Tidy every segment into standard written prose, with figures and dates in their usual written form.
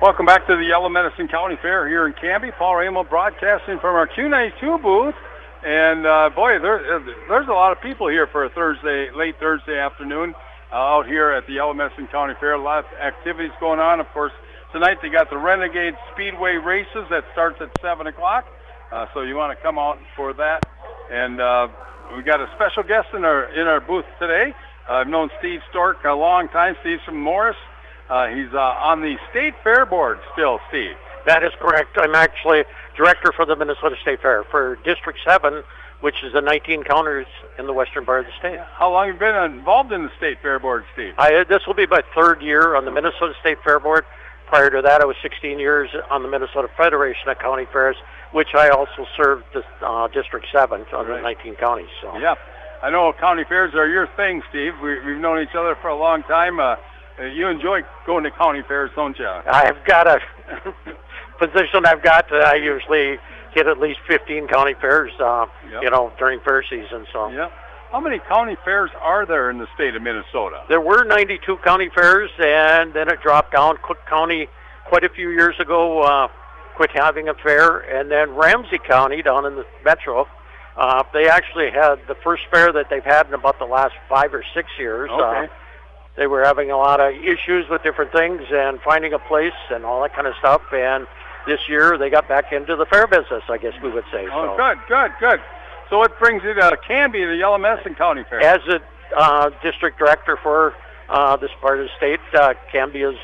Welcome back to the Yellow Medicine County Fair here in Canby. Paul Ramo broadcasting from our Q92 booth. And boy, there's a lot of people here for a late Thursday afternoon out here at the Yellow Medicine County Fair. A lot of activities going on. Of course, tonight they got the Renegade Speedway races that starts at 7 o'clock. So you want to come out for that. And we got a special guest in our booth today. I've known Steve Stork a long time. Steve's from Morris. He's on the State Fair Board still, Steve. That is correct. I'm actually director for the Minnesota State Fair for District 7, which is the 19 counters in the western part of the state. How long have you been involved in the State Fair Board, Steve? This will be my third year on the Minnesota State Fair Board. Prior to that, I was 16 years on the Minnesota Federation of County Fairs, which I also served District 7 on the 19 counties. So. Yeah. I know county fairs are your thing, Steve. We've known each other for a long time. You enjoy going to county fairs, don't you? I've got a position I usually hit at least 15 county fairs, during fair season. So. Yeah. How many county fairs are there in the state of Minnesota? There were 92 county fairs, and then it dropped down. Cook County, quite a few years ago, quit having a fair, and then Ramsey County down in the metro, they actually had the first fair that they've had in about the last 5 or 6 years. Okay. They were having a lot of issues with different things and finding a place and all that kind of stuff, and this year they got back into the fair business, I guess we would say. Oh, so. Good. So what brings you to Canby, the Yellow Medicine County Fair? As a district director for this part of the state, Canby is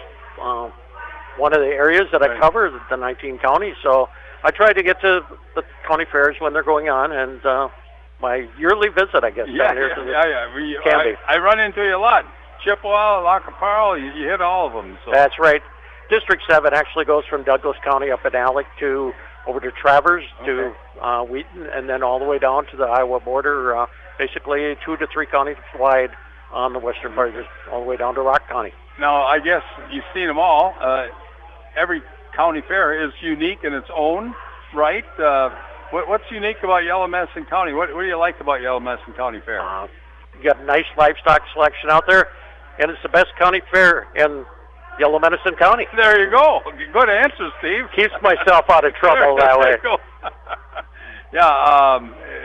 one of the areas that I cover, the 19 counties. So I try to get to the county fairs when they're going on, and my yearly visit, I guess, down here to Canby. I run into you a lot. Chippewa, Lackaparle, you hit all of them. So. That's right. District 7 actually goes from Douglas County up in Alec over to Travers to Wheaton, and then all the way down to the Iowa border, basically 2 to 3 counties wide on the western part, all the way down to Rock County. Now, I guess you've seen them all. Every county fair is unique in its own right. What's unique about Yellow Medicine County? What do you like about Yellow Medicine County Fair? You got a nice livestock selection out there, and it's the best county fair in Yellow Medicine County. There you go. Good answer, Steve. Keeps myself out of trouble that way. Yeah,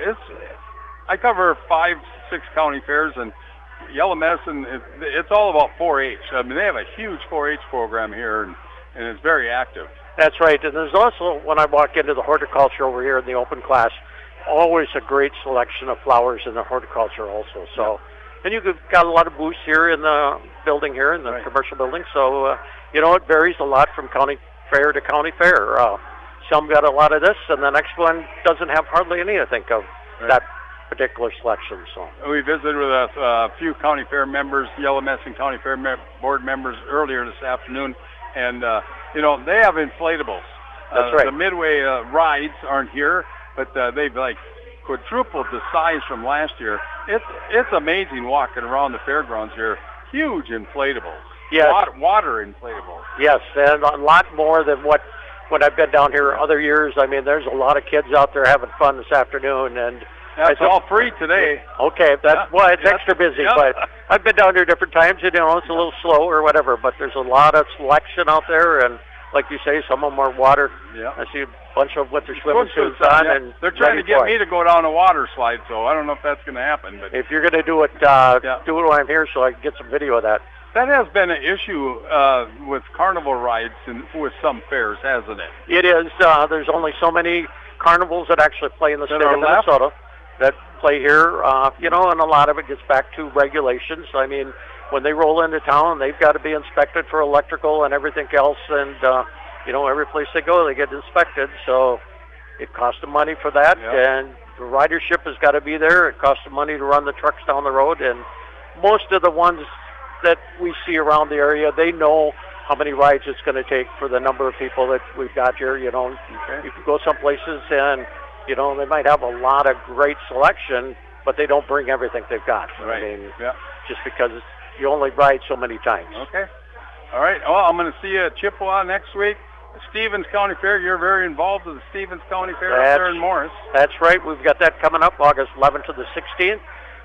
I cover 5, 6 county fairs, and Yellow Medicine, it's all about 4-H. I mean, they have a huge 4-H program here, and it's very active. That's right, and there's also, when I walk into the horticulture over here in the open class, always a great selection of flowers in the horticulture also. So, and you've got a lot of booths here in the building here, in the commercial building. So, it varies a lot from county fair to county fair. Some got a lot of this, and the next one doesn't have hardly any, I think, of that particular selection. So we visited with a few county fair members, Yellow Medicine County Fair board members earlier this afternoon, and they have inflatables. That's right. The Midway rides aren't here, but they've quadrupled the size from last year. It's amazing walking around the fairgrounds here. Huge inflatables. Yes. Water inflatables. Yes, and a lot more than when I've been down here other years. I mean, there's a lot of kids out there having fun this afternoon, and that's all free today. Okay, it's extra busy, but I've been down here different times. It's a little slow or whatever, but there's a lot of selection out there, and like you say, some of them are water. Yeah. I see a bunch of with their swimming suits on, and they're trying to get me to go down a water slide, so I don't know if that's going to happen. But if you're going to do it, do it while I'm here, so I can get some video of that. That has been an issue with carnival rides and with some fairs, hasn't it? It is. There's only so many carnivals that actually play in the state of Minnesota that play here, and a lot of it gets back to regulations. I mean, when they roll into town, they've got to be inspected for electrical and everything else, and every place they go, they get inspected. So it costs them money for that, and the ridership has got to be there. It costs them money to run the trucks down the road, and most of the ones that we see around the area, they know how many rides it's going to take for the number of people that we've got here. You can go some places and, they might have a lot of great selection, but they don't bring everything they've got. Right. I mean, just because you only ride so many times. Okay. All right. Well, I'm going to see you at Chippewa next week. The Stevens County Fair, you're very involved with the Stevens County Fair up there in Morris. That's right. We've got that coming up August 11th to the 16th.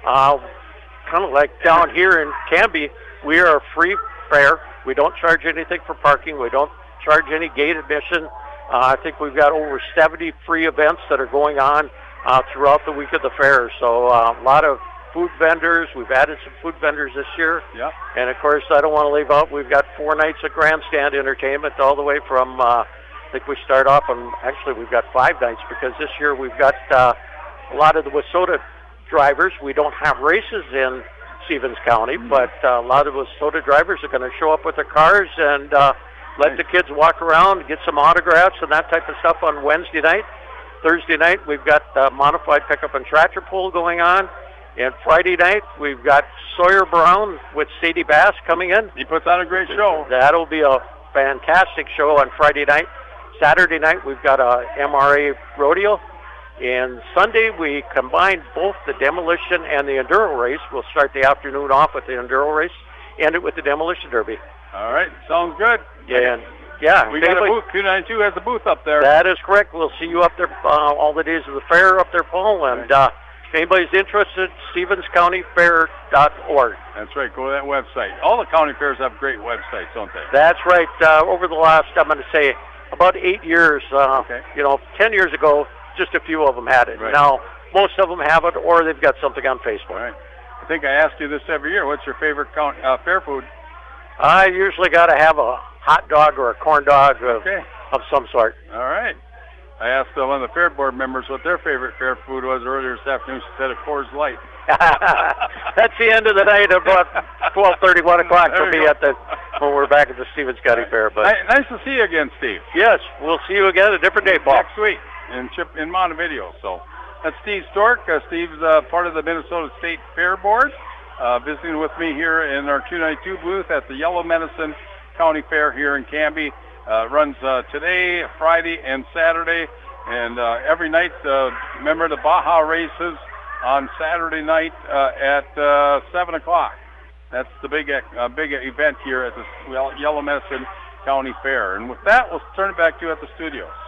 Kind of like down here in Canby, we are a free fair. We don't charge anything for parking. We don't charge any gate admission. I think we've got over 70 free events that are going on throughout the week of the fair. So a lot of food vendors. We've added some food vendors this year. Yeah. And, of course, I don't want to leave out, we've got 4 nights of grandstand entertainment all the way from, I think we start off on, actually we've got 5 nights because this year we've got a lot of the WISSOTA drivers. We don't have races in Stevens County, but a lot of WISSOTA drivers are going to show up with their cars and let the kids walk around, get some autographs and that type of stuff on Wednesday night. Thursday night, we've got modified pickup and tractor pull going on. And Friday night, we've got Sawyer Brown with Sadie Bass coming in. He puts on a great show. That'll be a fantastic show on Friday night. Saturday night, we've got a MRA rodeo. And Sunday, we combined both the demolition and the enduro race. We'll start the afternoon off with the enduro race, end it with the demolition derby. All right, sounds good. Yeah, yeah. We got a booth. Q92 has a booth up there. That is correct. We'll see you up there all the days of the fair up there, Paul. And if anybody's interested, StevensCountyFair.org. That's right. Go to that website. All the county fairs have great websites, don't they? That's right. Over the last, I'm going to say, about 8 years, 10 years ago, just a few of them had it. Right. Now, most of them have it, or they've got something on Facebook. Right. I think I ask you this every year. What's your favorite fair food? I usually got to have a hot dog or a corn dog of some sort. All right. I asked one of the fair board members what their favorite fair food was earlier this afternoon. She said a Coors Light. That's the end of the night, about 12:30, 1 o'clock for me when we're back at the Stevens County Fair. But nice to see you again, Steve. Yes, we'll see you again a different day, Paul. Next week in Montevideo. So that's Steve Stork. Steve's part of the Minnesota State Fair Board, visiting with me here in our 292 booth at the Yellow Medicine County Fair here in Canby. Runs today, Friday, and Saturday. And every night, remember the Baja races on Saturday night at 7 o'clock. That's the big event here at the Yellow Medicine County Fair. And with that, we'll turn it back to you at the studios.